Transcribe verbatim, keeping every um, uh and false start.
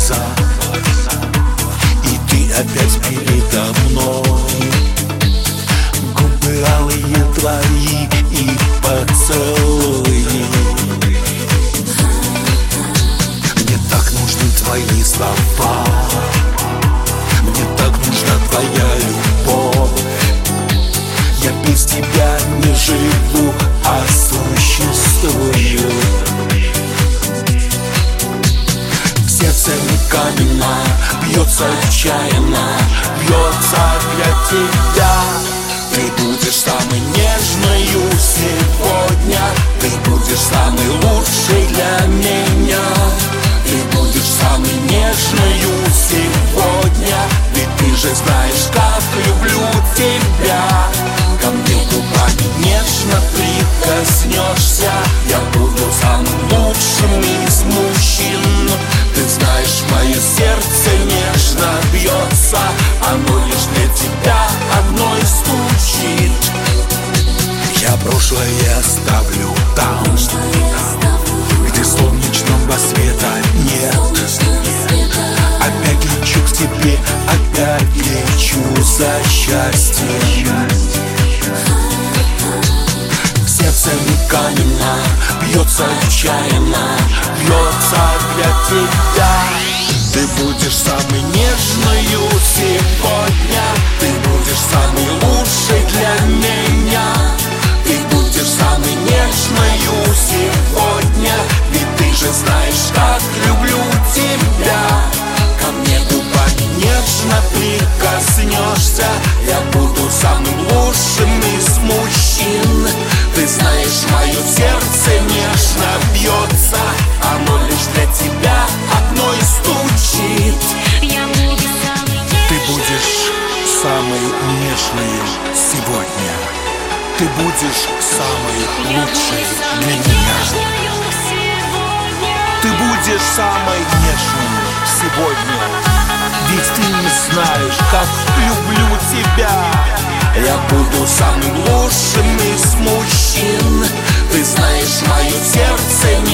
глаза, и ты опять передо мной. Губы алые твои и поцелуи. Мне так нужны твои слова, мне так нужна твоя любовь. Я без тебя не живу, а существую. В сердце не каменно, бьется отчаянно, бьется для тебя. Ты будешь самой нежною сегодня, ты будешь самой лучшей для меня. Ты будешь самой нежною сегодня, ведь ты же знаешь, как люблю тебя. Ко мне губами нежно прикоснешься, я буду самым лучшим из мужчин. Ты знаешь, мое сердце нежно бьется, оно лишь для тебя одной стучит. Я прошлое оставлю там, где солнечного света нет. Опять лечу к тебе, опять лечу за счастьем. В сердце не каменно, бьется отчаянно, бьется для тебя. Ты будешь самой нежною сегодня, ты будешь самой лучшей для меня. Ты будешь самой нежною сегодня, ведь ты же знаешь, как люблю тебя. Ко мне губами нежно прикоснешься, я буду самым лучшим из мужчин. Ты знаешь, мое сердце нежно бьется, оно лишь для тебя одной стучит. Я буду самой Ты будешь самой нежной сегодня, ты будешь самой лучшей для меня. Ты будешь самой нежной сегодня, ведь ты не знаешь, как люблю тебя. Я буду самым лучшим из мужчин. Ты знаешь, мое сердце